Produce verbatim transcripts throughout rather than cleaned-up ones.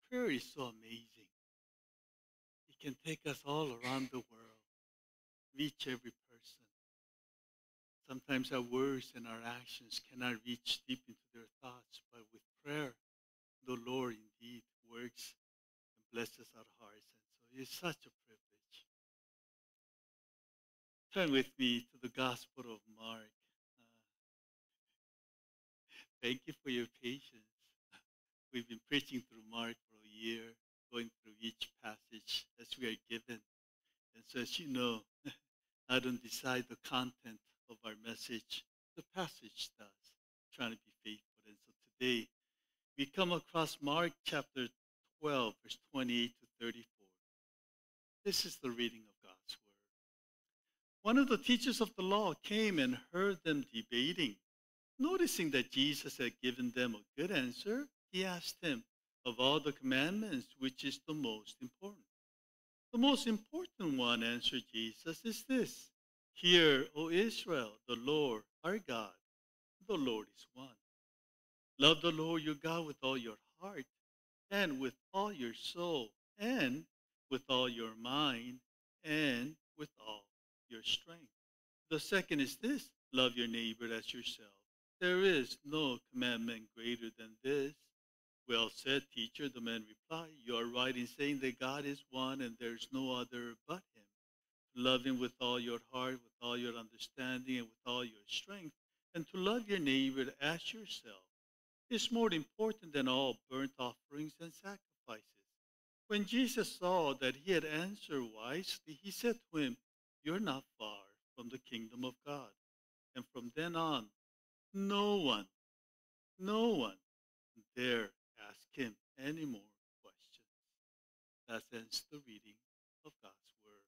Prayer is so amazing. It can take us all around the world, reach every person. Sometimes our words and our actions cannot reach deep into their thoughts, but with prayer, the Lord indeed works and blesses our hearts. And so it's such a privilege. Turn with me to the Gospel of Mark. Uh, thank you for your patience. We've been preaching through Mark for a year, going through each passage as we are given. And so, as you know, I don't decide the content of our message. The passage does, trying to be faithful. And so today, we come across Mark chapter twelve, verse twenty-eight to thirty-four. This is the reading of God's word. One of the teachers of the law came and heard them debating. Noticing that Jesus had given them a good answer, he asked him, "Of all the commandments, which is the most important?" "The most important one," answered Jesus, "is this: Hear, O Israel, the Lord our God, the Lord is one. Love the Lord your God with all your heart, and with all your soul, and with all your mind, and with all your strength. The second is this: love your neighbor as yourself. There is no commandment greater than this." "Well said, teacher," the man replied. "You are right in saying that God is one and there is no other but him. To love him with all your heart, with all your understanding, and with all your strength, and to love your neighbor as yourself is more important than all burnt offerings and sacrifices." When Jesus saw that he had answered wisely, he said to him, "You're not far from the kingdom of God." And from then on, no one, no one dare ask him any more questions. That ends the reading of God's word.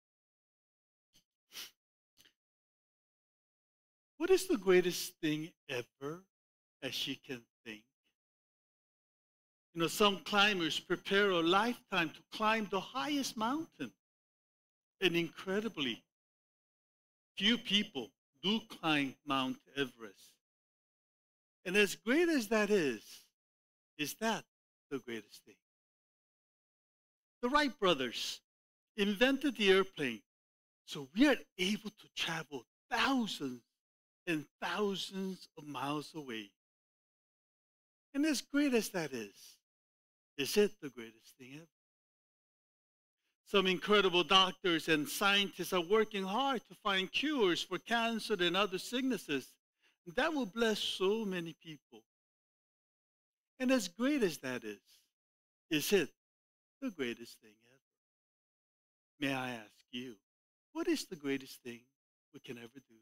What is the greatest thing ever as she can think? You know, some climbers prepare a lifetime to climb the highest mountain. And incredibly, few people do climb Mount Everest. And as great as that is, is that the greatest thing? The Wright brothers invented the airplane, so we are able to travel thousands and thousands of miles away. And as great as that is, is it the greatest thing ever? Some incredible doctors and scientists are working hard to find cures for cancer and other sicknesses. That will bless so many people. And as great as that is, is it the greatest thing ever? May I ask you, what is the greatest thing we can ever do?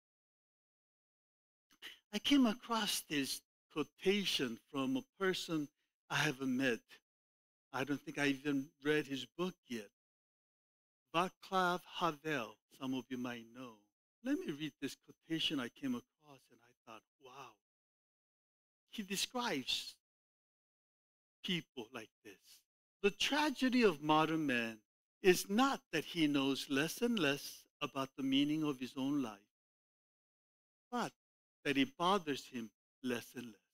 I came across this quotation from a person I haven't met. I don't think I even read his book yet. Václav Havel, some of you might know. Let me read this quotation I came across, and I thought, wow. He describes people like this. "The tragedy of modern man is not that he knows less and less about the meaning of his own life, but that it bothers him less and less."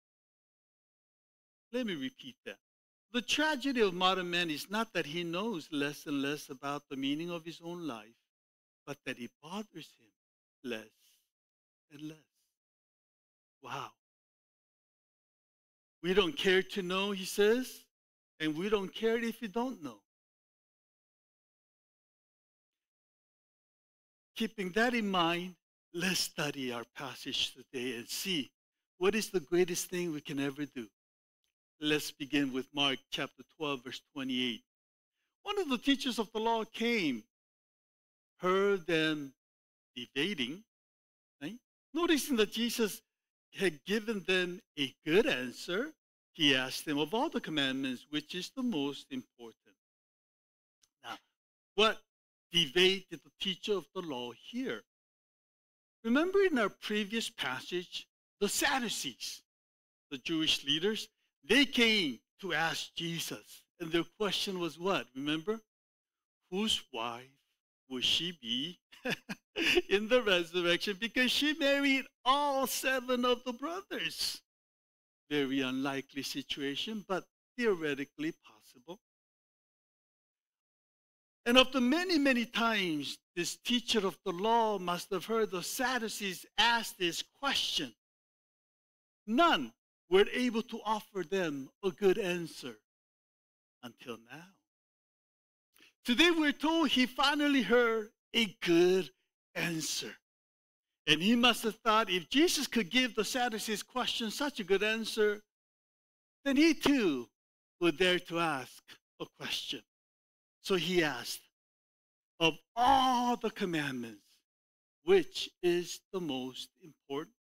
Let me repeat that. The tragedy of modern man is not that he knows less and less about the meaning of his own life, but that it bothers him less and less. Wow. We don't care to know, he says, and we don't care if you don't know. Keeping that in mind, let's study our passage today and see what is the greatest thing we can ever do. Let's begin with Mark chapter twelve, verse twenty-eight. One of the teachers of the law came, heard them debating, right? Noticing that Jesus had given them a good answer, he asked them, "Of all the commandments, which is the most important?" Now, what debate did the teacher of the law hear? Remember in our previous passage, the Sadducees, the Jewish leaders, they came to ask Jesus. And their question was what? Remember? Whose wife will she be in the resurrection? Because she married all seven of the brothers. Very unlikely situation, but theoretically possible. And of the many, many times this teacher of the law must have heard the Sadducees ask this question, none were able to offer them a good answer until now. Today we're told he finally heard a good answer. And he must have thought if Jesus could give the Sadducees' question such a good answer, then he too would dare to ask a question. So he asked, of all the commandments, which is the most important?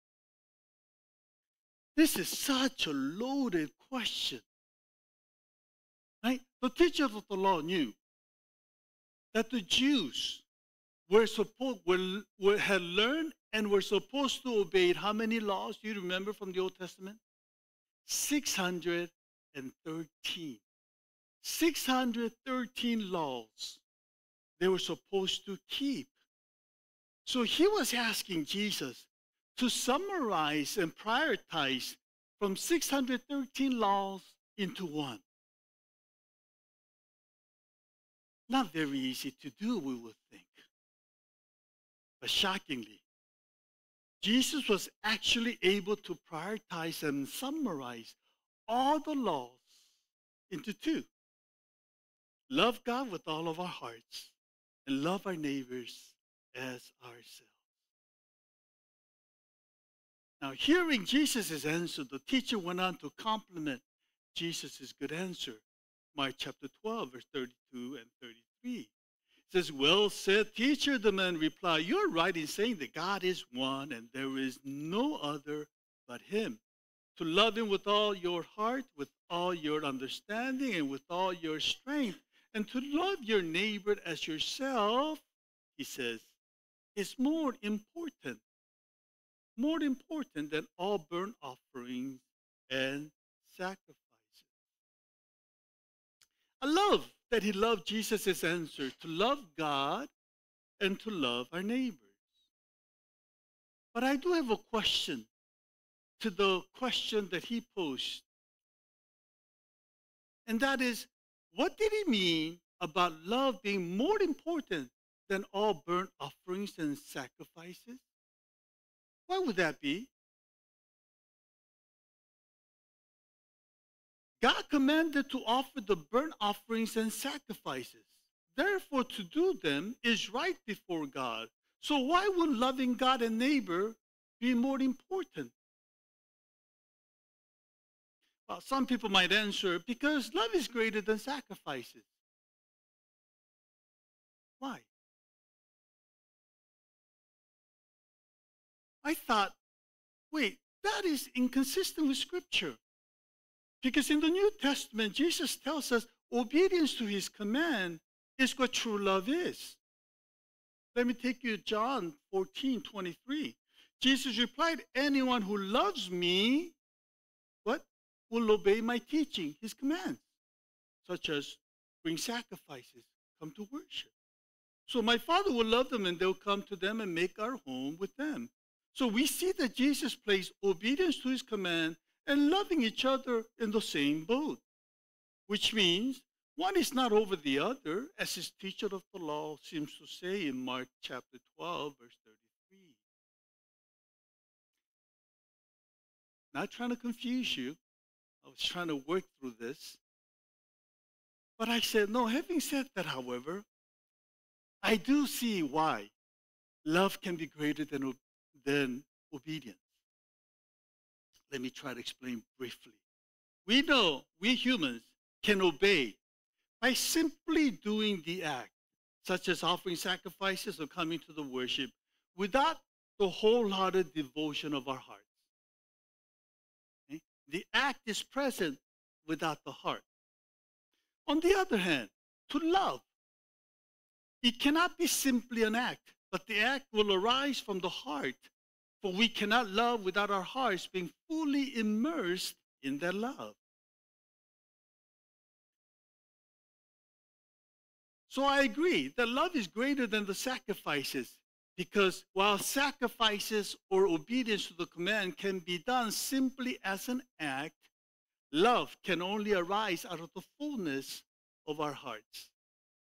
This is such a loaded question. Right? The teachers of the law knew that the Jews were supposed were, were had learned and were supposed to obey how many laws? Do you remember from the Old Testament? six hundred thirteen. six hundred thirteen laws they were supposed to keep. So he was asking Jesus to summarize and prioritize from six hundred thirteen laws into one. Not very easy to do, we would think. But shockingly, Jesus was actually able to prioritize and summarize all the laws into two. Love God with all of our hearts and love our neighbors as ourselves. Now, hearing Jesus' answer, the teacher went on to compliment Jesus' good answer. Mark chapter twelve, verse thirty-two and thirty-three. It says, well said, teacher, the man replied, you're right in saying that God is one and there is no other but him. To love him with all your heart, with all your understanding, and with all your strength, and to love your neighbor as yourself, he says, is more important, more important than all burnt offerings and sacrifices. I love that he loved Jesus' answer to love God and to love our neighbors. But I do have a question to the question that he posed. And that is, what did he mean about love being more important than all burnt offerings and sacrifices? Why would that be? God commanded to offer the burnt offerings and sacrifices. Therefore, to do them is right before God. So why would loving God and neighbor be more important? Well, some people might answer, because love is greater than sacrifices. Why? I thought, wait, that is inconsistent with Scripture. Because in the New Testament, Jesus tells us obedience to his command is what true love is. Let me take you to John fourteen twenty-three. Jesus replied, anyone who loves me, what? Will obey my teaching, his commands, such as bring sacrifices, come to worship. So my Father will love them and they'll come to them and make our home with them. So we see that Jesus placed obedience to his command and loving each other in the same boat, which means one is not over the other, as his teacher of the law seems to say in Mark chapter twelve, verse thirty-three. Not trying to confuse you. I was trying to work through this. But I said, no, having said that, however, I do see why love can be greater than, than obedience. Let me try to explain briefly. We know we humans can obey by simply doing the act, such as offering sacrifices or coming to the worship, without the wholehearted devotion of our hearts. Okay? The act is present without the heart. On the other hand, to love, it cannot be simply an act, but the act will arise from the heart. For we cannot love without our hearts being fully immersed in that love. So I agree that love is greater than the sacrifices, because while sacrifices or obedience to the command can be done simply as an act, Love can only arise out of the fullness of our hearts.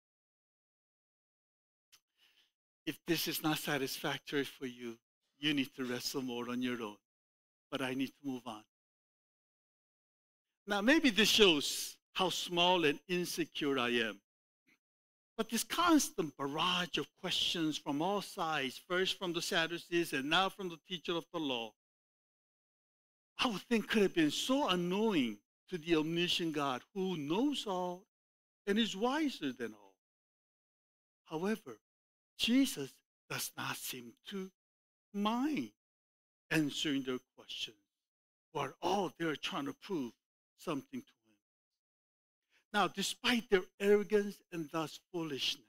If this is not satisfactory for you, you need to wrestle more on your own. But I need to move on. Now, maybe this shows how small and insecure I am. But this constant barrage of questions from all sides, first from the Sadducees and now from the teacher of the law, I would think could have been so annoying to the omniscient God who knows all and is wiser than all. However, Jesus does not seem to mind answering their questions, while all they're trying to prove something to him. Now, despite their arrogance and thus foolishness,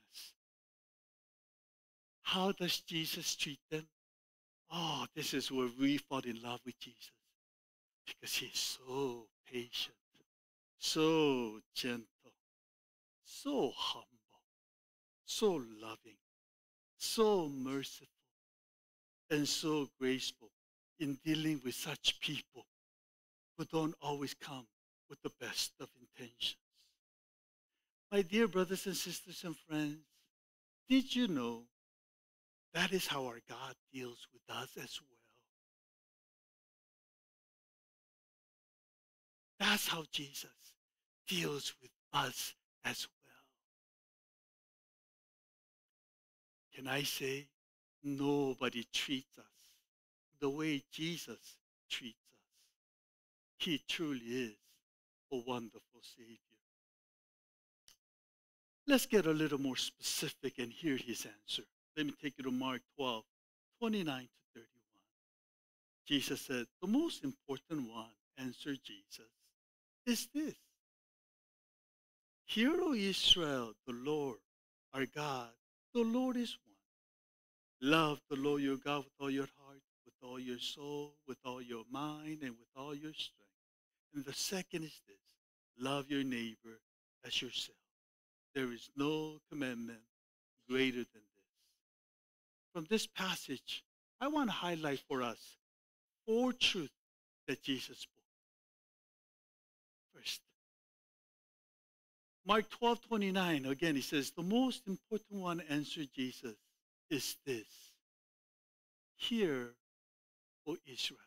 how does Jesus treat them? Oh, this is where we fall in love with Jesus, because he is so patient, so gentle, so humble, so loving, so merciful, and so graceful in dealing with such people who don't always come with the best of intentions. My dear brothers and sisters and friends, did you know that is how our God deals with us as well? That's how Jesus deals with us as well. Can I say, nobody treats us the way Jesus treats us. He truly is a wonderful Savior. Let's get a little more specific and hear his answer. Let me take you to Mark twelve, twenty-nine to thirty-one. Jesus said, the most important one, answered Jesus, is this. Hear, O Israel, the Lord, our God, the Lord is one. Love the Lord your God with all your heart, with all your soul, with all your mind, and with all your strength. And the second is this, love your neighbor as yourself. There is no commandment greater than this. From this passage, I want to highlight for us four truths that Jesus spoke. First, Mark twelve twenty-nine, again, he says, the most important one, answered Jesus, is this. Hear, O Israel.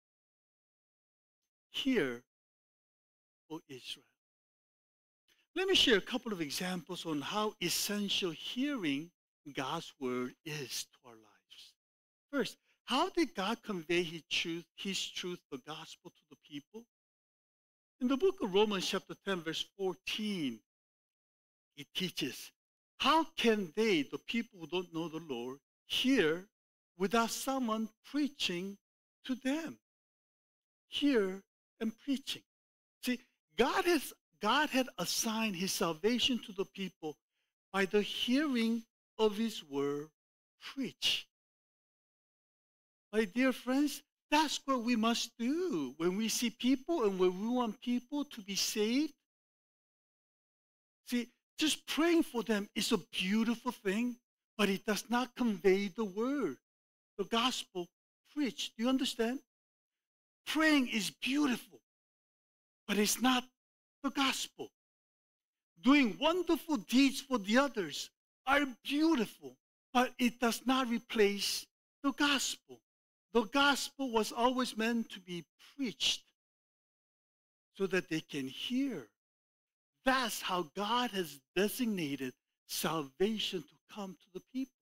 Hear, O Israel. Let me share a couple of examples on how essential hearing God's word is to our lives. First, how did God convey his truth, his truth, the gospel to the people? In the book of Romans chapter ten, verse fourteen, it teaches, how can they, the people who don't know the Lord, hear without someone preaching to them? Hear and preaching. See, God has God had assigned his salvation to the people by the hearing of his word preached. My dear friends, that's what we must do when we see people and when we want people to be saved. See, just praying for them is a beautiful thing, but it does not convey the word, the gospel preached. Do you understand? Praying is beautiful, but it's not the gospel. Doing wonderful deeds for the others are beautiful, but it does not replace the gospel. The gospel was always meant to be preached so that they can hear. That's how God has designated salvation to come to the people.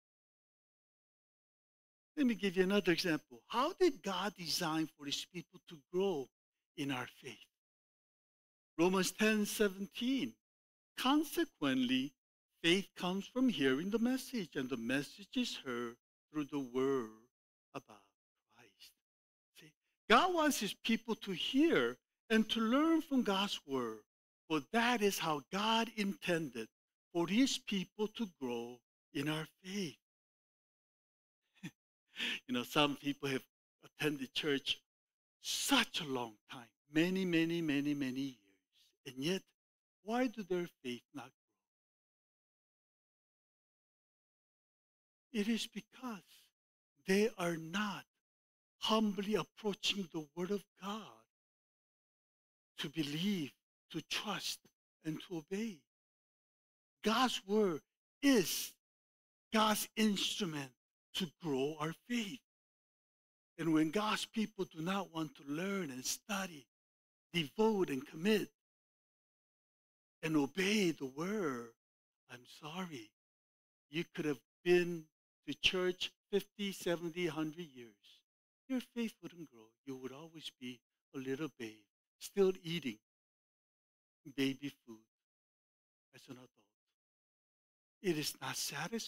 Let me give you another example. How did God design for his people to grow in our faith? Romans ten seventeen. Consequently, faith comes from hearing the message, and the message is heard through the word about Christ. See, God wants his people to hear and to learn from God's word, for that is how God intended for his people to grow in our faith. You know, some people have attended church such a long time, many, many, many, many years. And yet, why do their faith not grow? It is because they are not humbly approaching the Word of God. to believe, to trust, and to obey. God's word is God's instrument to grow our faith. And when God's people do not want to learn and study, devote and commit, and obey the word, I'm sorry, you could have been to church fifty, seventy, one hundred years. Your faith wouldn't grow. You would always be a little babe, still eating baby food as an adult. It is not satisfying.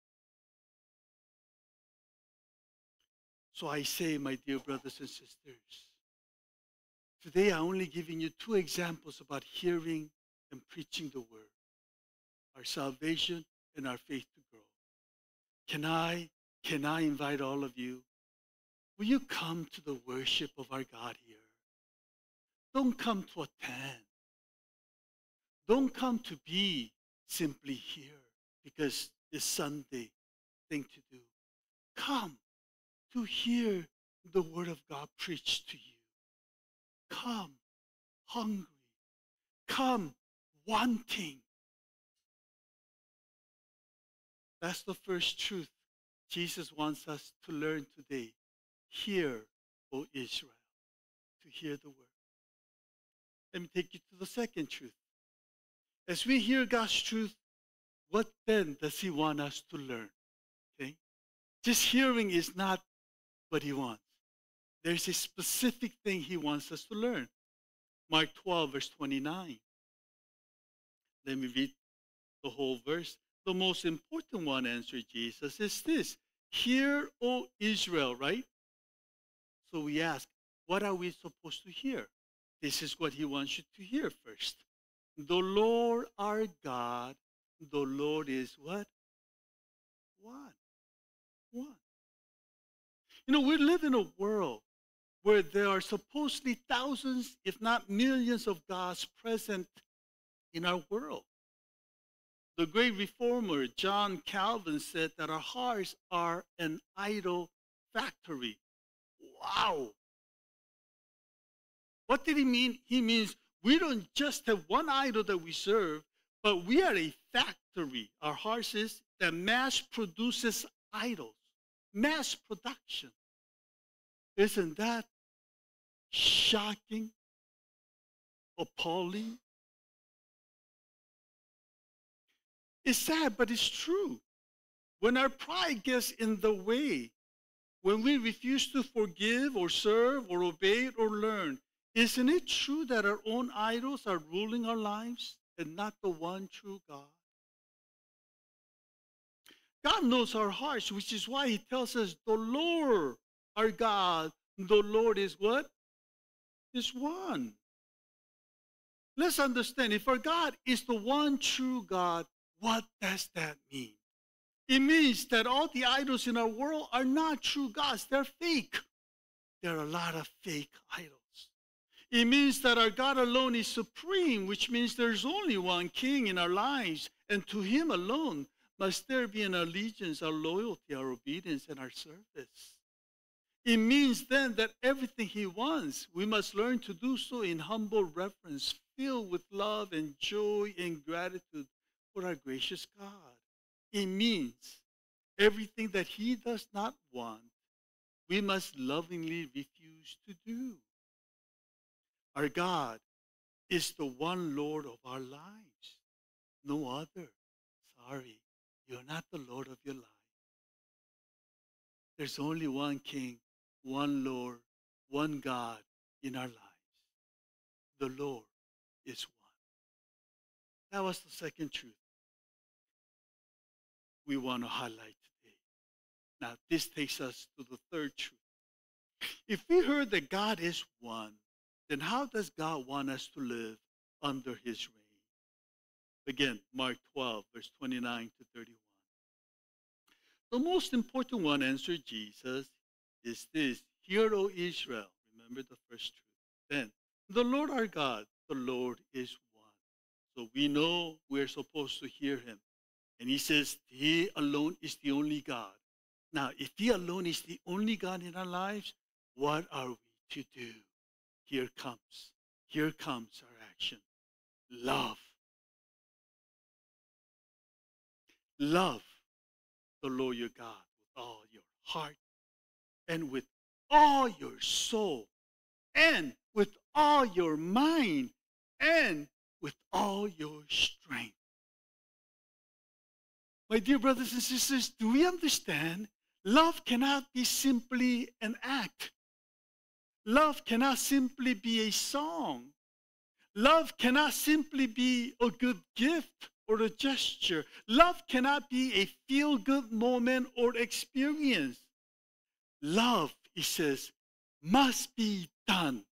So I say, my dear brothers and sisters, today I'm only giving you two examples about hearing and preaching the word, our salvation and our faith to grow. Can I, can I invite all of you? Will you come to the worship of our God here? Don't come to attend. Don't come to be simply here because it's Sunday thing to do. Come to hear the word of God preached to you. Come hungry. Come wanting. That's the first truth Jesus wants us to learn today. Hear, O Israel, to hear the word. Let me take you to the second truth. As we hear God's truth, what then does he want us to learn? Okay? Just hearing is not what he wants. There's a specific thing he wants us to learn. Mark twelve, verse twenty-nine. Let me read the whole verse. The most important one, answered Jesus, is this. Hear, O Israel, right? So we ask, what are we supposed to hear? This is what he wants you to hear first. The Lord our God, the Lord is what? One. One. You know, we live in a world where there are supposedly thousands, if not millions of gods present in our world. The great reformer John Calvin said that our hearts are an idol factory. Wow. What did he mean? He means we don't just have one idol that we serve, but we are a factory. Our hearts is that mass produces idols. Mass production. Isn't that shocking? Appalling? It's sad, but it's true. When our pride gets in the way, when we refuse to forgive or serve or obey or learn, isn't it true that our own idols are ruling our lives and not the one true God? God knows our hearts, which is why he tells us the Lord, our God, the Lord is what? Is one. Let's understand, if our God is the one true God, what does that mean? It means that all the idols in our world are not true gods. They're fake. There are a lot of fake idols. It means that our God alone is supreme, which means there's only one king in our lives, and to him alone must there be an allegiance, our loyalty, our obedience, and our service. It means then that everything he wants, we must learn to do so in humble reverence, filled with love and joy and gratitude for our gracious God. It means everything that he does not want, we must lovingly refuse to do. Our God is the one Lord of our lives. No other. Sorry, you're not the Lord of your life. There's only one King, one Lord, one God in our lives. The Lord is one. That was the second truth we want to highlight today. Now, this takes us to the third truth. If we heard that God is one, then how does God want us to live under his reign? Again, Mark twelve, verse twenty-nine to thirty-one. The most important one, answered Jesus, is this. Hear, O Israel. Remember the first truth. Then, the Lord our God, the Lord is one. So we know we're supposed to hear him. And he says he alone is the only God. Now, if he alone is the only God in our lives, what are we to do? Here comes. Here comes our action. Love. Love the Lord your God with all your heart and with all your soul and with all your mind and with all your strength. My dear brothers and sisters, do we understand? Love cannot be simply an act. Love cannot simply be a song. Love cannot simply be a good gift or a gesture. Love cannot be a feel-good moment or experience. Love, he says, must be done.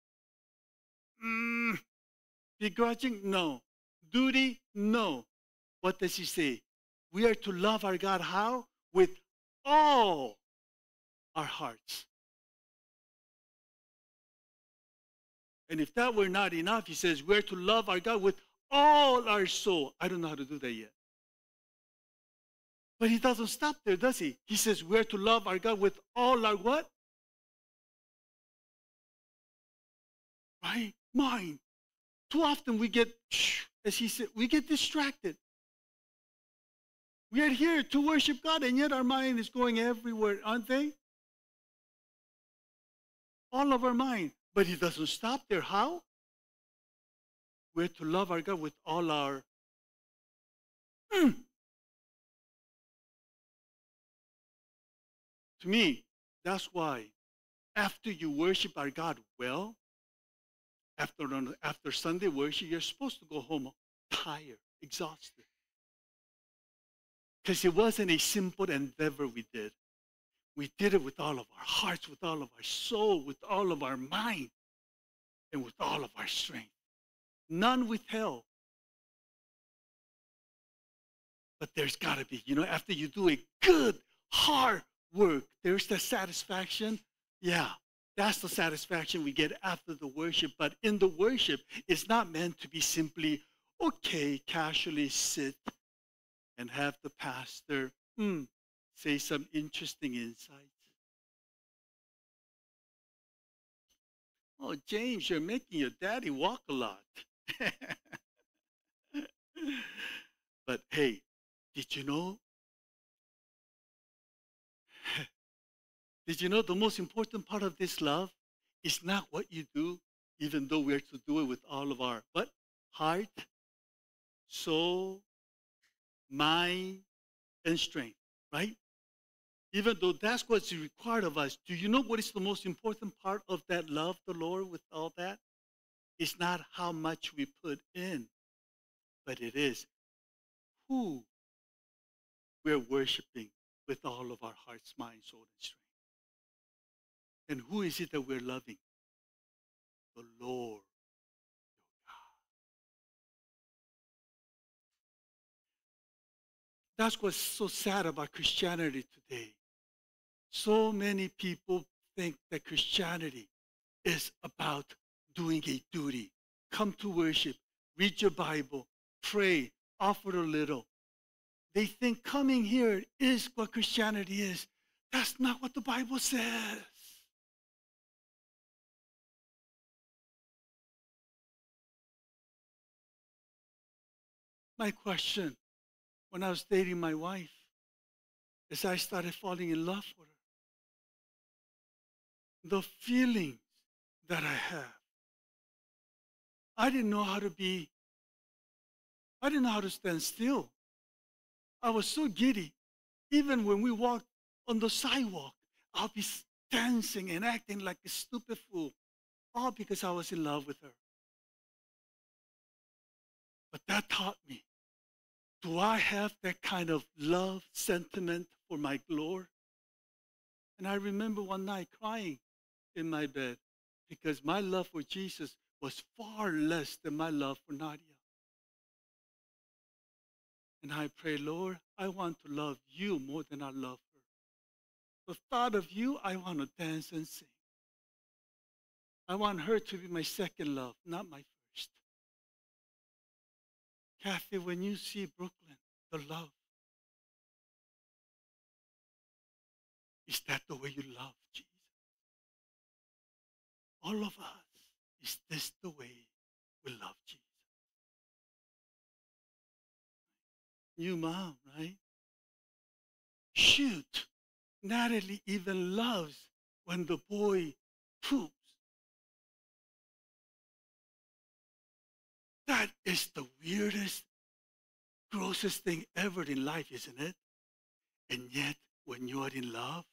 Mm, begrudging? No. Duty? No. What does he say? We are to love our God how? With all our hearts. And if that were not enough, he says we're to love our God with all our soul. I don't know how to do that yet. But he doesn't stop there, does he? He says we're to love our God with all our what? Right? Mind. Too often we get, as he said, we get distracted. We are here to worship God, and yet our mind is going everywhere, aren't they? All of our mind. But he doesn't stop there. How? We're to love our God with all our mm. To me, that's why after you worship our God well, after, after Sunday worship, you're supposed to go home tired, exhausted. Because it wasn't a simple endeavor we did. We did it with all of our hearts, with all of our soul, with all of our mind, and with all of our strength. None withheld. But there's got to be, you know, after you do a good, hard work, there's the satisfaction. Yeah, that's the satisfaction we get after the worship. But in the worship, it's not meant to be simply, okay, casually sit and have the pastor hmm, say some interesting insights. Oh, James, you're making your daddy walk a lot. But hey, did you know? Did you know the most important part of this love is not what you do, even though we're to do it with all of our what? Heart, soul, mind, and strength, right? Even though that's what's required of us, do you know what is the most important part of that love the Lord with all that? It's not how much we put in, but it is who we're worshiping with all of our hearts, mind, soul, and strength. And who is it that we're loving? The Lord. That's what's so sad about Christianity today. So many people think that Christianity is about doing a duty. Come to worship, read your Bible, pray, offer a little. They think coming here is what Christianity is. That's not what the Bible says. My question when I was dating my wife is I started falling in love with her. The feelings that I have. I didn't know how to be, I didn't know how to stand still. I was so giddy. Even when we walked on the sidewalk, I'll be dancing and acting like a stupid fool, all because I was in love with her. But that taught me, do I have that kind of love sentiment for my Lord? And I remember one night crying in my bed because my love for Jesus was far less than my love for Nadia. And I pray, Lord, I want to love you more than I love her. The thought of you, I want to dance and sing. I want her to be my second love, not my first. Kathy, when you see Brooklyn, the love, is that the way you love Jesus? All of us Is this the way we love Jesus? New mom, right? Shoot, Natalie even loves when the boy poops. That is the weirdest, grossest thing ever in life, isn't it? And yet, when you are in love,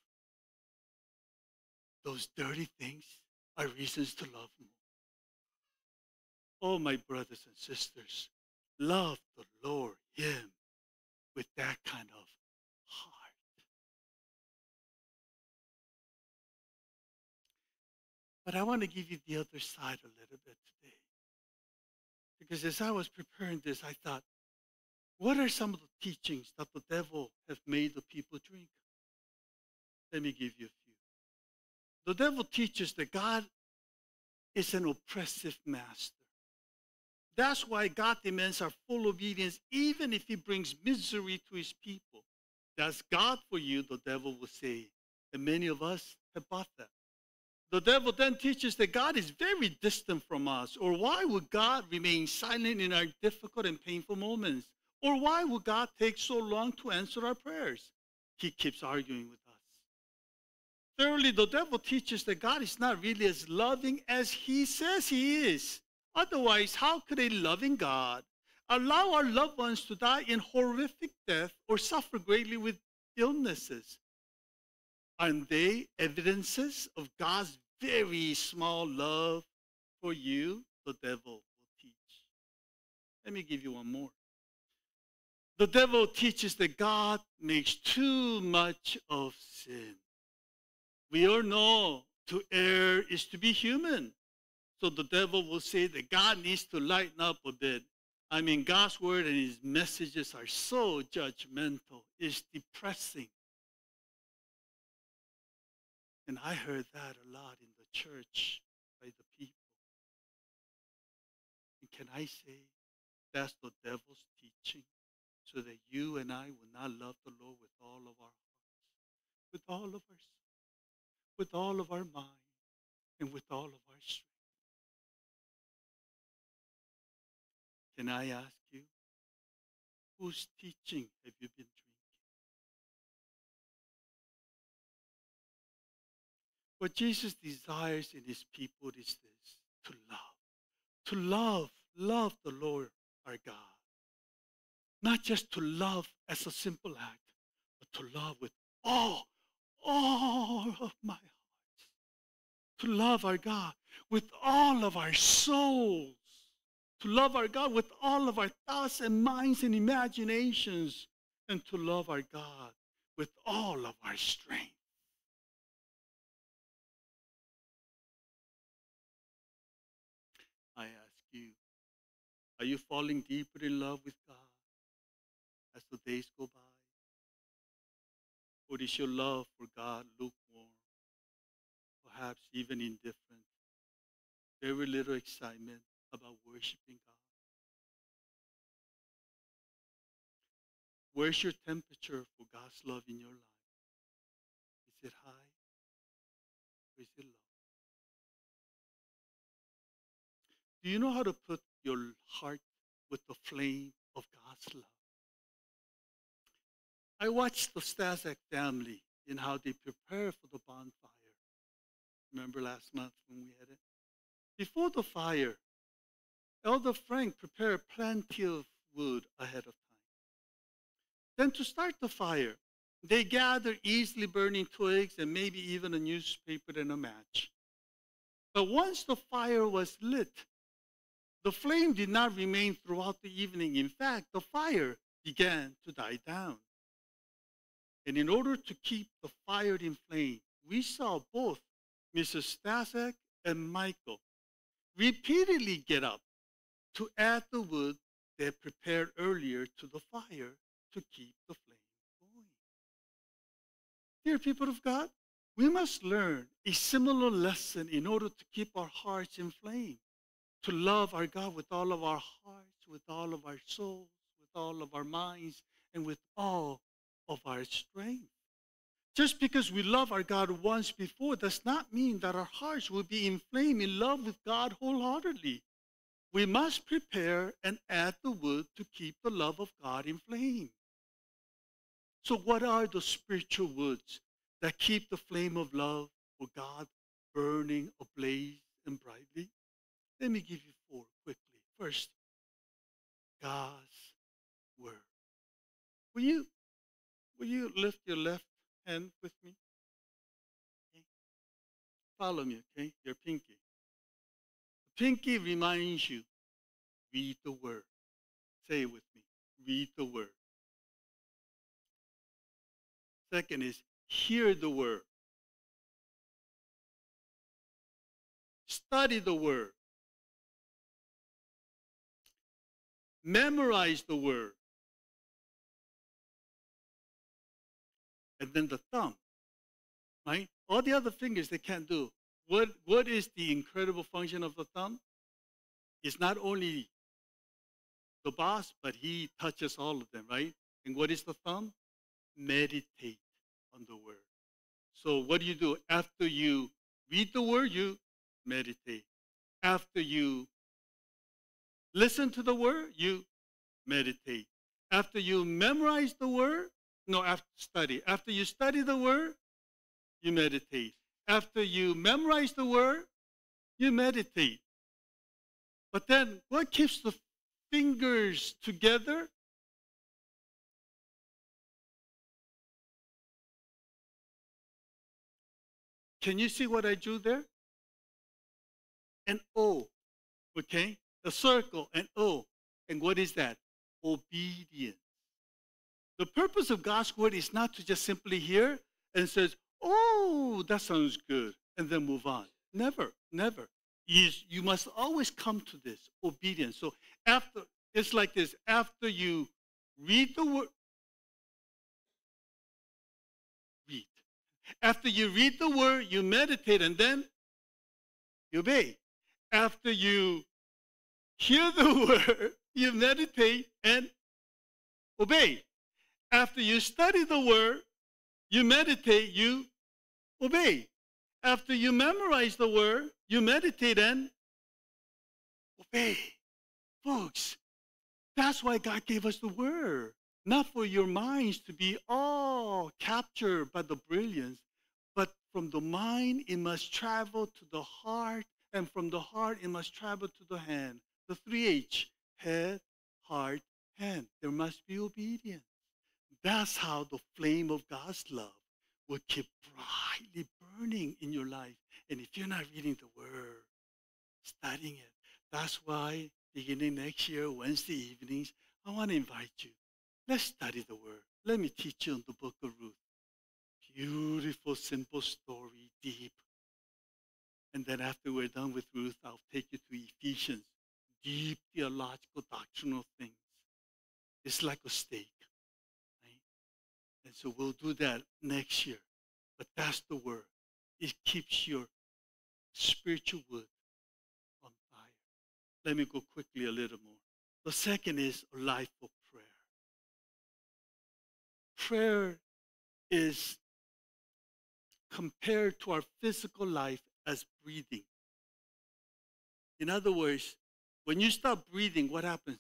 those dirty things are reasons to love more. Oh, my brothers and sisters, love the Lord, Him, with that kind of heart. But I want to give you the other side a little bit today. Because as I was preparing this, I thought, what are some of the teachings that the devil has made the people drink? Let me give you a few. The devil teaches that God is an oppressive master. That's why God demands our full obedience, even if he brings misery to his people. That's God for you, the devil will say. And many of us have bought that. The devil then teaches that God is very distant from us. Or why would God remain silent in our difficult and painful moments? Or why would God take so long to answer our prayers? He keeps arguing with us. Thirdly, the devil teaches that God is not really as loving as he says he is. Otherwise, how could a loving God allow our loved ones to die in horrific death or suffer greatly with illnesses? Aren't they evidences of God's very small love for you? The devil will teach. Let me give you one more. The devil teaches that God makes too much of sin. We all know to err is to be human. So the devil will say that God needs to lighten up a bit. I mean, God's word and his messages are so judgmental. It's depressing. And I heard that a lot in the church by the people. And can I say that's the devil's teaching so that you and I will not love the Lord with all of our hearts, with all of our soul, with all of our mind, and with all of our strength? Can I ask you, whose teaching have you been drinking? What Jesus desires in his people is this, to love. To love, love the Lord our God. Not just to love as a simple act, but to love with all, all of my heart. To love our God with all of our souls. To love our God with all of our thoughts and minds and imaginations. And to love our God with all of our strength. I ask you, are you falling deeper in love with God as the days go by? Or is your love for God lukewarm, perhaps even indifferent? Very little excitement about worshiping God. Where's your temperature for God's love in your life? Is it high or is it low? Do you know how to put your heart with the flame of God's love? I watched the Staszak family in how they prepare for the bonfire. Remember last month when we had it? Before the fire, Elder Frank prepared plenty of wood ahead of time. Then to start the fire, they gathered easily burning twigs and maybe even a newspaper and a match. But once the fire was lit, the flame did not remain throughout the evening. In fact, the fire began to die down. And in order to keep the fire in flame, we saw both Missus Staszak and Michael repeatedly get up to add the wood they had prepared earlier to the fire to keep the flame going. Dear people of God, we must learn a similar lesson in order to keep our hearts inflamed, to love our God with all of our hearts, with all of our souls, with all of our minds, and with all of our strength. Just because we love our God once before does not mean that our hearts will be inflamed in love with God wholeheartedly. We must prepare and add the wood to keep the love of God inflamed. So what are the spiritual woods that keep the flame of love for God burning ablaze and brightly? Let me give you four quickly. First, God's Word. Will you, will you lift your left hand with me? Okay. Follow me, okay? Your pinky. The pinky reminds you, read the Word. Say it with me. Read the Word. Second is, hear the Word. Study the Word. Memorize the Word. And then the thumb, right? All the other fingers they can't do. What, what is the incredible function of the thumb? It's not only the boss, but he touches all of them, right? And what is the thumb? Meditate on the Word. So what do you do? After you read the Word, you meditate. After you listen to the Word, you meditate. After you memorize the Word, no, after study. After you study the Word, you meditate. After you memorize the Word, you meditate. But then what keeps the fingers together? Can you see what I drew there? An O, okay? A circle, an O. And what is that? Obedience. The purpose of God's Word is not to just simply hear and says, oh, that sounds good, and then move on. Never, never. You, you must always come to this, obedience. So after, it's like this, after you read the Word, read. After you read the Word, you meditate, and then you obey. After you hear the Word, you meditate and obey. After you study the Word, you meditate, you obey. After you memorize the Word, you meditate and obey. Folks, that's why God gave us the Word. Not for your minds to be all captured by the brilliance, but from the mind, it must travel to the heart, and from the heart, it must travel to the hand. The three H, head, heart, hand. There must be obedience. That's how the flame of God's love will keep brightly burning in your life. And if you're not reading the Word, studying it, that's why beginning next year, Wednesday evenings, I want to invite you. Let's study the Word. Let me teach you on the book of Ruth. Beautiful, simple story, deep. And then after we're done with Ruth, I'll take you to Ephesians. Deep theological, doctrinal things. It's like a steak. And so we'll do that next year. But that's the Word. It keeps your spiritual wood on fire. Let me go quickly a little more. The second is a life of prayer. Prayer is compared to our physical life as breathing. In other words, when you stop breathing, what happens?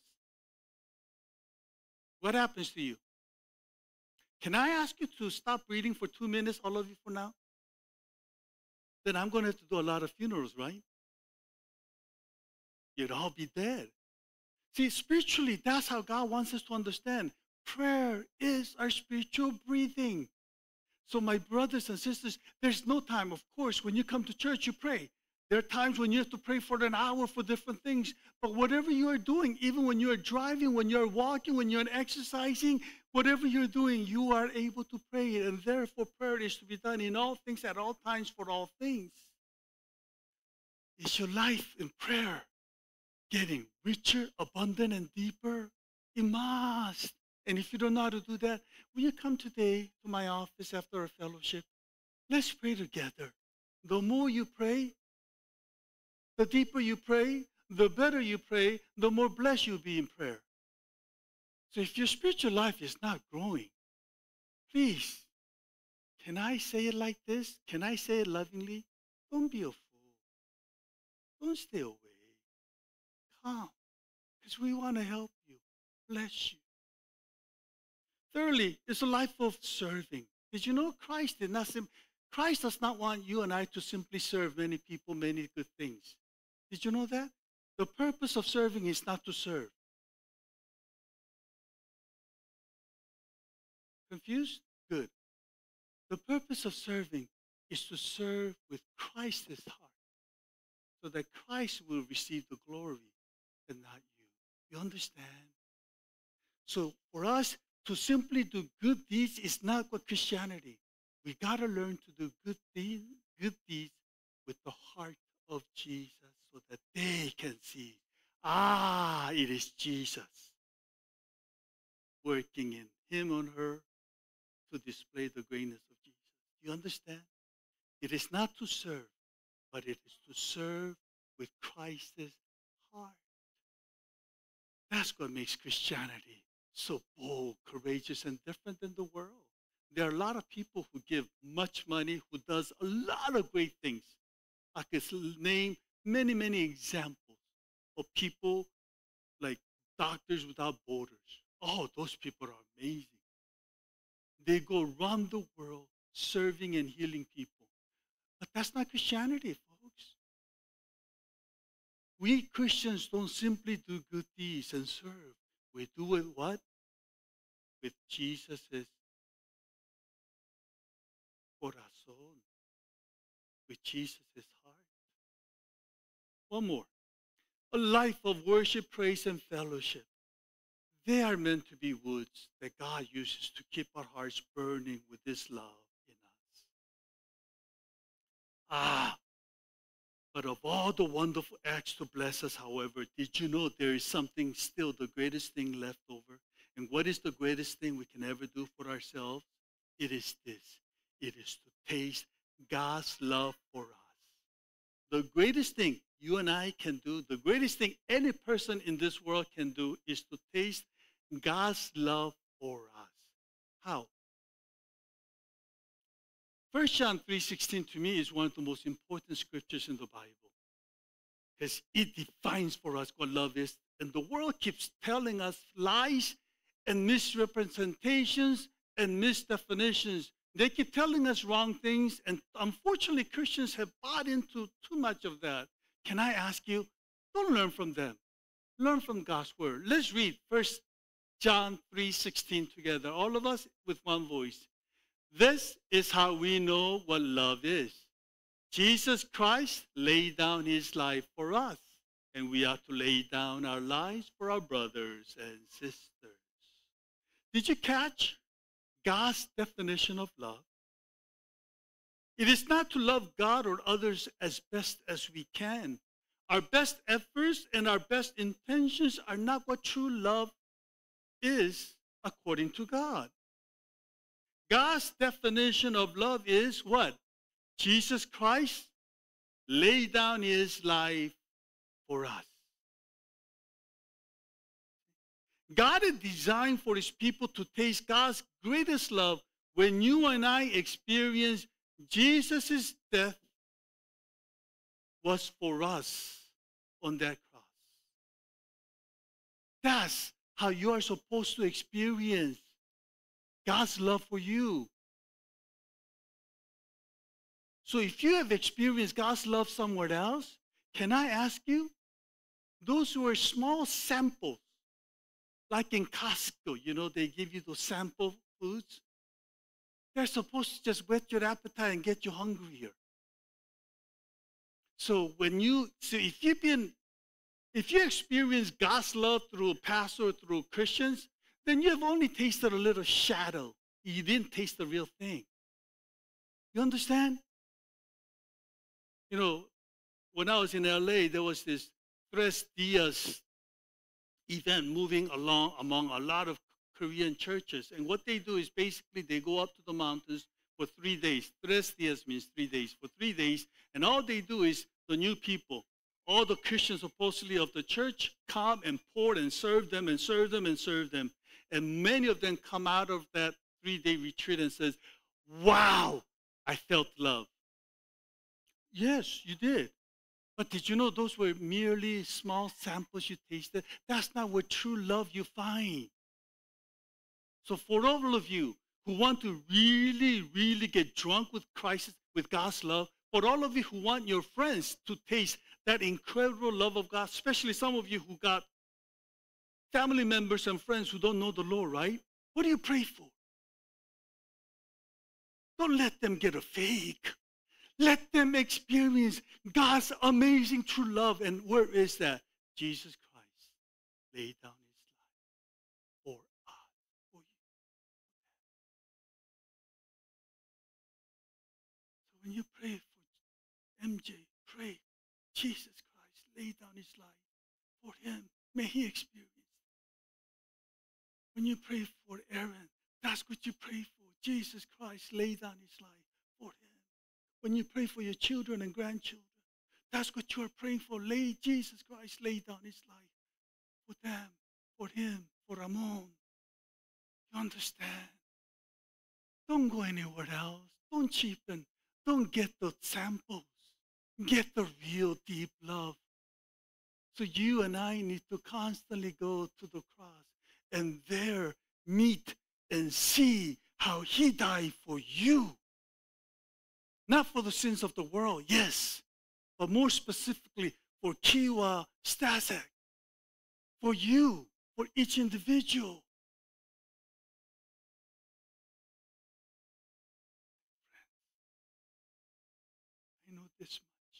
What happens to you? Can I ask you to stop breathing for two minutes, all of you, for now? Then I'm going to have to do a lot of funerals, right? You'd all be dead. See, spiritually, that's how God wants us to understand. Prayer is our spiritual breathing. So my brothers and sisters, there's no time, of course, when you come to church, you pray. There are times when you have to pray for an hour for different things. But whatever you are doing, even when you're driving, when you're walking, when you're exercising, whatever you're doing, you are able to pray. And therefore, prayer is to be done in all things, at all times, for all things. Is your life in prayer getting richer, abundant, and deeper? It must. And if you don't know how to do that, will you come today to my office after our fellowship? Let's pray together. The more you pray, the deeper you pray, the better you pray, the more blessed you'll be in prayer. So if your spiritual life is not growing, please, Can I say it like this? Can I say it lovingly? Don't be a fool. Don't stay away. Come, because we want to help you. Bless you. Thirdly, it's a life of serving. Did you know Christ did not sim- Christ does not want you and I to simply serve many people, many good things. Did you know that? The purpose of serving is not to serve. Confused? Good. The purpose of serving is to serve with Christ's heart so that Christ will receive the glory and not you. You understand? So for us to simply do good deeds is not what Christianity. We got to learn to do good deeds, good deeds with the heart of Jesus so that they can see, ah, it is Jesus working in him and her to display the greatness of Jesus. You understand? It is not to serve, but it is to serve with Christ's heart. That's what makes Christianity so bold, courageous, and different than the world. There are a lot of people who give much money, who does a lot of great things. I could name many, many examples of people like Doctors Without Borders. Oh, those people are amazing. They go around the world serving and healing people. But that's not Christianity, folks. We Christians don't simply do good deeds and serve. We do it what? With Jesus' corazón, with Jesus' heart. One more. A life of worship, praise, and fellowship. They are meant to be woods that God uses to keep our hearts burning with His love in us. Ah, but of all the wonderful acts to bless us, however, did you know there is something still, the greatest thing left over? And what is the greatest thing we can ever do for ourselves? It is this. It is to taste God's love for us. The greatest thing you and I can do, the greatest thing any person in this world can do is to taste God's love for us. How? First John three sixteen to me is one of the most important scriptures in the Bible because it defines for us what love is. And the world keeps telling us lies and misrepresentations and misdefinitions. They keep telling us wrong things, and unfortunately, Christians have bought into too much of that. Can I ask you, don't learn from them. Learn from God's word. Let's read First John three sixteen together, all of us with one voice. This is how we know what love is. Jesus Christ laid down his life for us, and we are to lay down our lives for our brothers and sisters. Did you catch God's definition of love? It is not to love God or others as best as we can. Our best efforts and our best intentions are not what true love is according to God. God's definition of love is what? Jesus Christ laid down his life for us. God is designed for his people to taste God's greatest love when you and I experience Jesus' death was for us on that cross. That's how you are supposed to experience God's love for you. So if you have experienced God's love somewhere else, can I ask you, those who are small samples, like in Costco, you know, they give you those sample foods. They're supposed to just whet your appetite and get you hungrier. So when you, so if you've been, if you experience God's love through a pastor or through Christians, then you have only tasted a little shadow. You didn't taste the real thing. You understand? You know, when I was in L A, there was this Tres Dias event moving along among a lot of Korean churches. And what they do is basically they go up to the mountains for three days. Tres Dias means three days. For three days. And all they do is the new people, all the Christians supposedly of the church, come and pour and serve them and serve them and serve them. And many of them come out of that three-day retreat and says, wow, I felt love. Yes, you did. But did you know those were merely small samples you tasted? That's not where true love you find. So for all of you who want to really, really get drunk with Christ, with God's love, for all of you who want your friends to taste that incredible love of God, especially some of you who got family members and friends who don't know the Lord, right? What do you pray for? Don't let them get a fake. Let them experience God's amazing true love. And where is that? Jesus Christ laid down his life for us, for you. So when you pray for M J, pray, Jesus Christ laid down his life for him. May he experience. When you pray for Aaron, that's what you pray for. Jesus Christ laid down his life for him. When you pray for your children and grandchildren, that's what you are praying for. Lay Jesus Christ laid down his life for them, for him, for Ramon. You understand? Don't go anywhere else. Don't cheapen. Don't get the samples. Get the real deep love. So you and I need to constantly go to the cross and there meet and see how he died for you. Not for the sins of the world, yes, but more specifically for Kiwa Stasek, for you, for each individual. I know this much.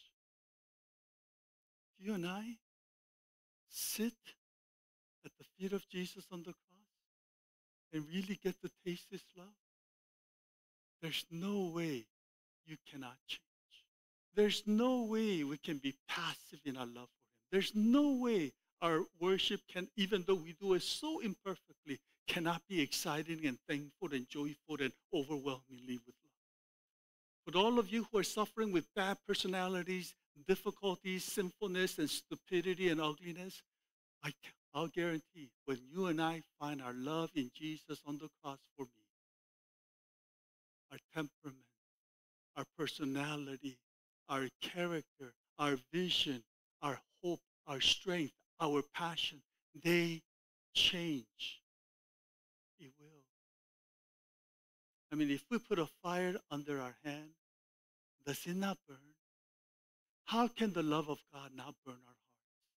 You and I sit at the feet of Jesus on the cross and really get to taste his love. There's no way you cannot change. There's no way we can be passive in our love for him. There's no way our worship can, even though we do it so imperfectly, cannot be exciting and thankful and joyful and overwhelmingly with love. But all of you who are suffering with bad personalities, difficulties, sinfulness, and stupidity and ugliness, I, I'll guarantee when you and I find our love in Jesus on the cross for me, our temperament, our personality, our character, our vision, our hope, our strength, our passion, they change. It will. I mean, if we put a fire under our hand, does it not burn? How can the love of God not burn our hearts?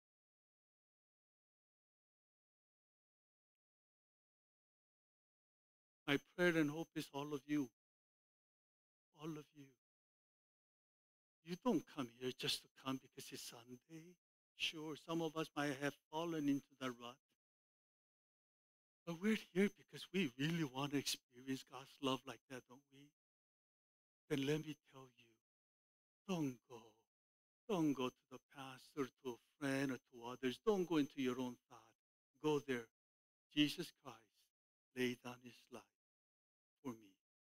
My prayer and hope is all of you, all of you. You don't come here just to come because it's Sunday. Sure, some of us might have fallen into the rut. But we're here because we really want to experience God's love like that, don't we? Then let me tell you, don't go. Don't go to the pastor, to a friend, or to others. Don't go into your own thought. Go there. Jesus Christ laid down his life for me.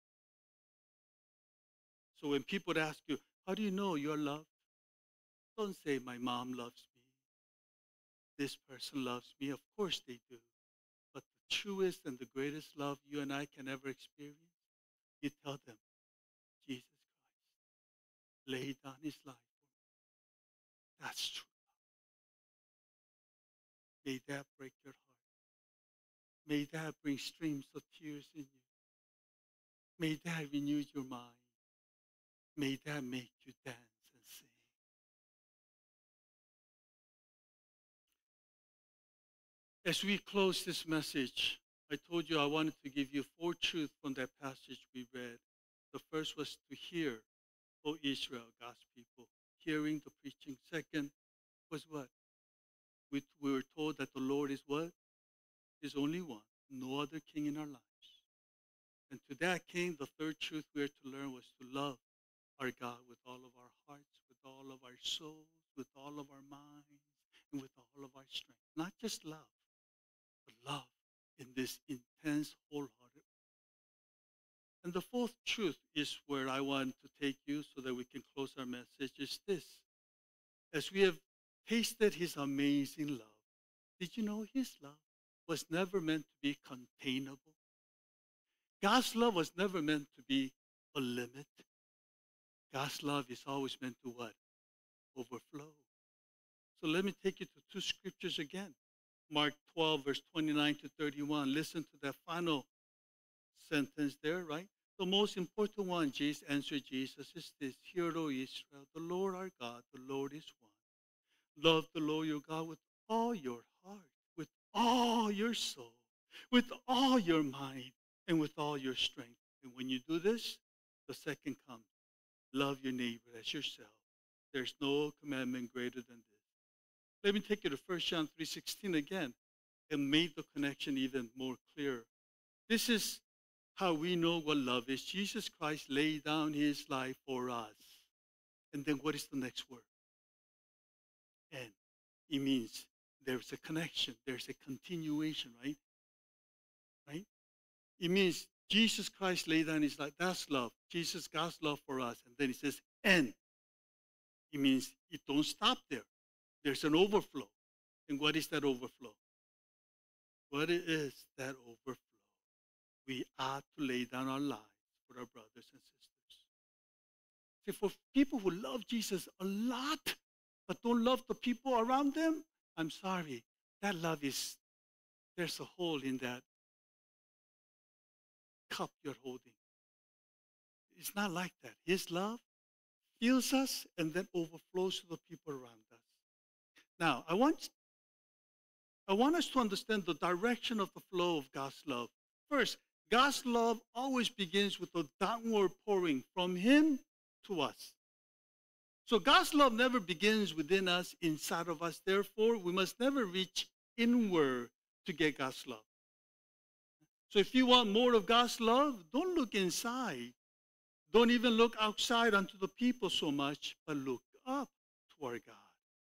So when people ask you, how do you know you're loved? Don't say, my mom loves me. This person loves me. Of course they do. But the truest and the greatest love you and I can ever experience, you tell them, Jesus Christ laid down his life for me. That's true love. May that break your heart. May that bring streams of tears in you. May that renew your mind. May that make you dance and sing. As we close this message, I told you I wanted to give you four truths from that passage we read. The first was to hear, O Israel, God's people, hearing the preaching. Second was what? We, we were told that the Lord is what? Is only one, no other king in our lives. And to that king, the third truth we are to learn was to love our God with all of our hearts, with all of our souls, with all of our minds, and with all of our strength. Not just love, but love in this intense, wholehearted way. And the fourth truth is where I want to take you so that we can close our message is this. As we have tasted his amazing love, did you know his love was never meant to be containable? God's love was never meant to be a limit. God's love is always meant to what? Overflow. So let me take you to two scriptures again. Mark twelve, verse twenty-nine to thirty-one. Listen to that final sentence there, right? The most important one, Jesus answered Jesus, is this: Hear, O Israel, the Lord our God, the Lord is one. Love the Lord your God with all your heart, with all your soul, with all your mind, and with all your strength. And when you do this, the second comes. Love your neighbor as yourself. There's no commandment greater than this. Let me take you to First John three sixteen again and make the connection even more clear. This is how we know what love is. Jesus Christ laid down his life for us. And then what is the next word? And it means there's a connection. There's a continuation, right? Right? It means Jesus Christ laid down his life. That's love. Jesus, God's love for us. And then he says, and. It means it don't stop there. There's an overflow. And what is that overflow? What is that overflow? We ought to lay down our lives for our brothers and sisters. See, for people who love Jesus a lot, but don't love the people around them, I'm sorry. That love is, there's a hole in that cup you're holding. It's not like that. His love fills us and then overflows to the people around us. Now, I want, I want us to understand the direction of the flow of God's love. First, God's love always begins with a downward pouring from him to us. So God's love never begins within us, inside of us. Therefore, we must never reach inward to get God's love. So if you want more of God's love, don't look inside. Don't even look outside unto the people so much, but look up to our God.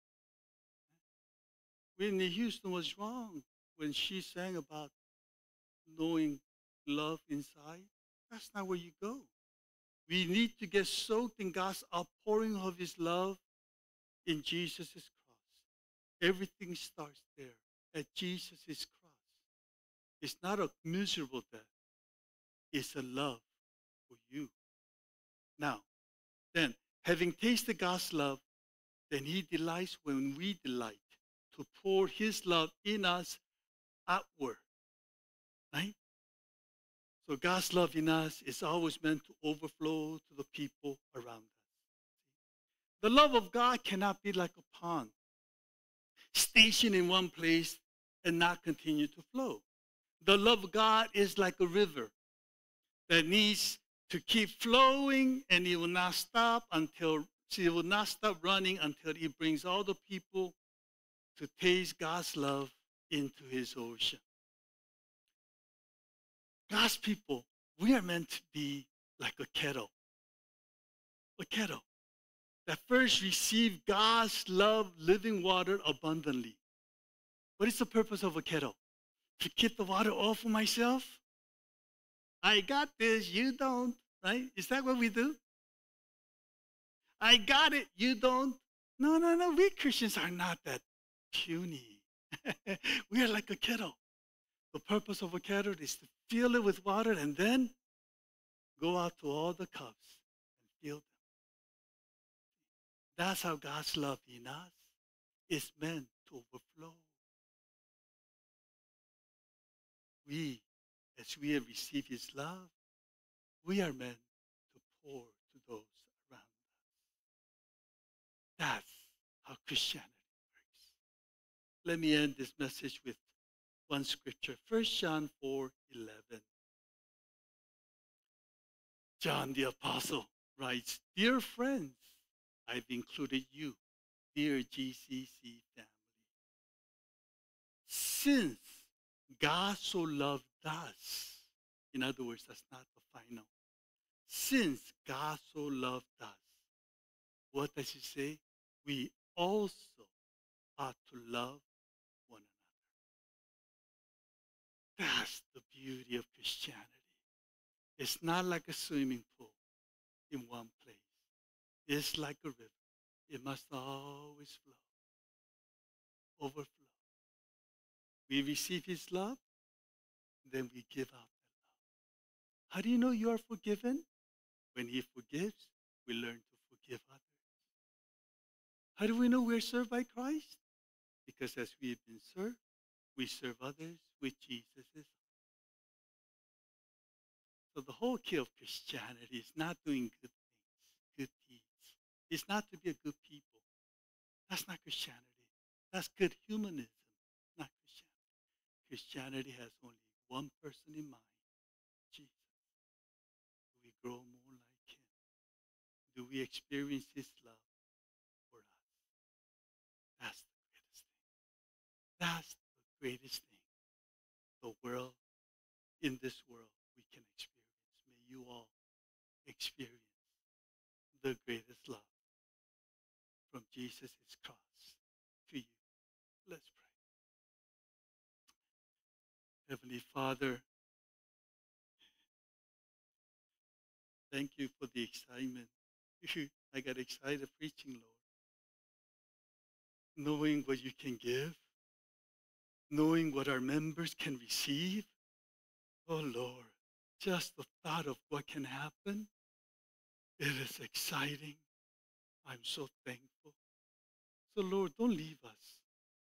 Whitney Houston was wrong when she sang about knowing love inside. That's not where you go. We need to get soaked in God's outpouring of his love in Jesus' cross. Everything starts there, at Jesus' cross. It's not a miserable death. It's a love for you. Now, then, having tasted God's love, then he delights when we delight to pour his love in us outward, right? So God's love in us is always meant to overflow to the people around us. The love of God cannot be like a pond, stationed in one place and not continue to flow. The love of God is like a river that needs to keep flowing, and it will not stop until, see, it will not stop running until it brings all the people to taste God's love into his ocean. God's people, we are meant to be like a kettle. A kettle that first receive God's love, living water abundantly. What is the purpose of a kettle? To keep the water all for myself? I got this, you don't, right? Is that what we do? I got it, you don't. No, no, no, we Christians are not that puny. We are like a kettle. The purpose of a kettle is to fill it with water and then go out to all the cups and fill them. That's how God's love in us is meant to overflow. We, as we have received his love, we are meant to pour to those around us. That's how Christianity works. Let me end this message with one scripture, First John four eleven. John the Apostle writes, Dear friends, I've included you, dear G C C family. Since God so loved us, in other words, that's not the final. Since God so loved us, what does he say? We also ought to love one another. That's the beauty of Christianity. It's not like a swimming pool in one place. It's like a river. It must always flow, overflow. We receive his love, then we give out that love. How do you know you are forgiven? When he forgives, we learn to forgive others. How do we know we're served by Christ? Because as we have been served, we serve others with Jesus' So the whole key of Christianity is not doing good things, good deeds. It's not to be a good people. That's not Christianity. That's good humanism, not Christianity. Christianity has only one person in mind, Jesus. Do we grow more like him? Do we experience his love for us? That's the greatest thing. That's the greatest thing the world, in this world, we can experience. May you all experience the greatest love from Jesus' cross to you. Let's pray. Heavenly Father, thank you for the excitement. I got excited preaching, Lord. Knowing what you can give, knowing what our members can receive. Oh, Lord, just the thought of what can happen, it is exciting. I'm so thankful. So, Lord, don't leave us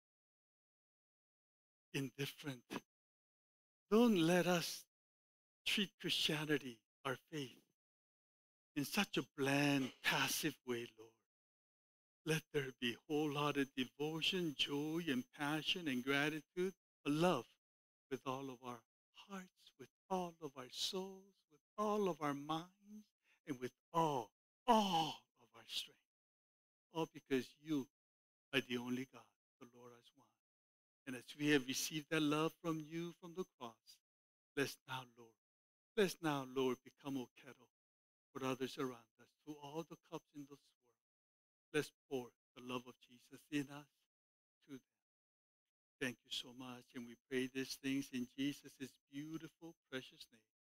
indifferent. Don't let us treat Christianity, our faith, in such a bland, passive way, Lord. Let there be a whole lot of devotion, joy, and passion, and gratitude, a love with all of our hearts, with all of our souls, with all of our minds, and with all, all of our strength. All because you are the only God, the Lord as one. And as we have received that love from you from the cross, let's now, Lord, let's now, Lord, become a kettle for others around us through all the cups in this world. Let's pour the love of Jesus in us to them. Thank you so much. And we pray these things in Jesus' beautiful, precious name.